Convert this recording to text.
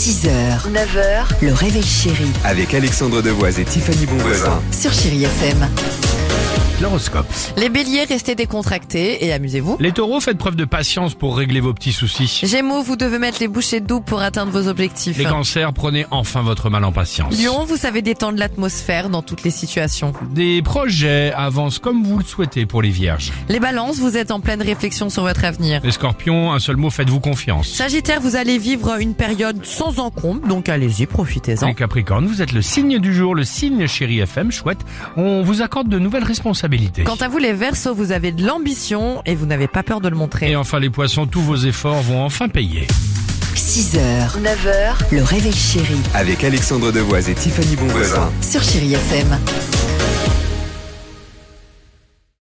6h, 9h, le réveil chéri Avec Alexandre Devoise et Tiffany Bonvoisin. sur Chéri FM. L'horoscope. Les béliers, restez décontractés et amusez-vous. Les taureaux, faites preuve de patience pour régler vos petits soucis. Gémeaux, vous devez mettre les bouchées doubles pour atteindre vos objectifs. Les cancers, prenez enfin votre mal en patience. Lion, vous savez détendre l'atmosphère dans toutes les situations. Des projets avancent comme vous le souhaitez pour les vierges. Les balances, vous êtes en pleine réflexion sur votre avenir. Les scorpions, un seul mot, faites-vous confiance. Sagittaire, vous allez vivre une période sans encombre, donc allez-y, profitez-en. Les capricornes, vous êtes le signe du jour, le signe Chéri FM, chouette. On vous accorde de nouvelles responsabilités. Quant à vous les Verseaux, vous avez de l'ambition et vous n'avez pas peur de le montrer. Et enfin les poissons, tous vos efforts vont enfin payer. 6h, 9h, le réveil chéri Avec Alexandre Devoise et Tiffany Bonvoisin. sur Chéri FM.